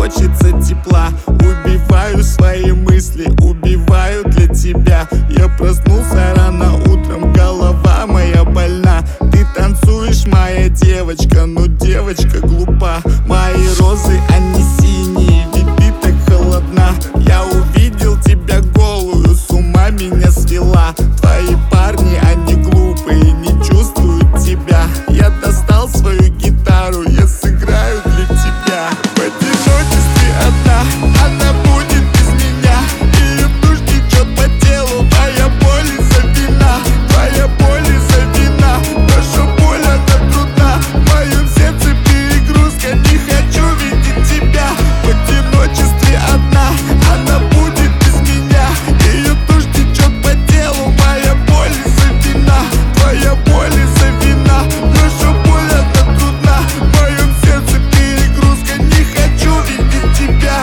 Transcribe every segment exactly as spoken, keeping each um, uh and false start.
хочется тепла. Убиваю свои мысли, убиваю для тебя. Я проснулся рано утром, голова моя больна. Ты танцуешь, моя девочка, но девочка глупа. Мои розы, они синие, ведь ты так холодна. Я увидел тебя голую, с ума меня свела. Твои парни, они глупые, не чувствуют тебя. Я достал свою гитару, я сыграю для тебя. В одиночестве одна, она будет без меня. Ее душ течет по телу, моя боль из-за вина. Твоя боль из-за вина, наша боль, она трудна. В моем сердце перегрузка, не хочу видеть тебя. В одиночестве одна, она будет без меня. Ее душ течет по телу, моя боль из-за вина. Твоя боль из-за вина, наша боль, она трудна. В моем сердце перегрузка, не хочу видеть тебя.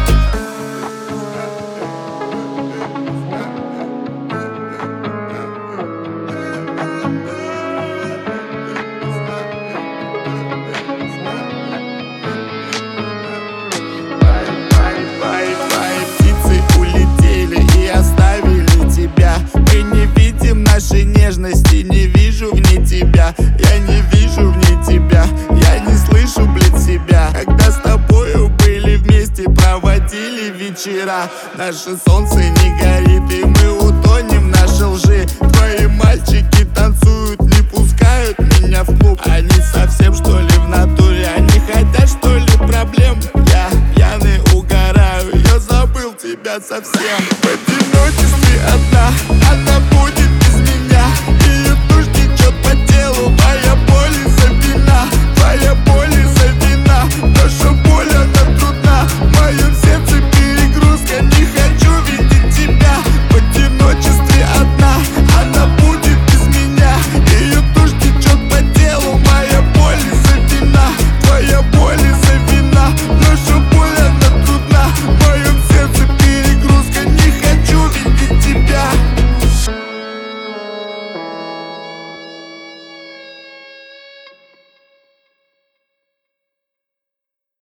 Твои птицы улетели и оставили тебя. Мы не видим нашей нежности, не вижу в ней тебя. Я не вижу в ней тебя, я не слышу, блин, себя. Когда с тобою были вместе, проводили вечера. Наше солнце не горит, и мы утонем в нашей лжи. Твои мальчики танцуют, не пускают меня в клуб. Они совсем, что ли, в натуре? Они хотят, что ли, проблем? Я пьяный угораю, я забыл тебя совсем.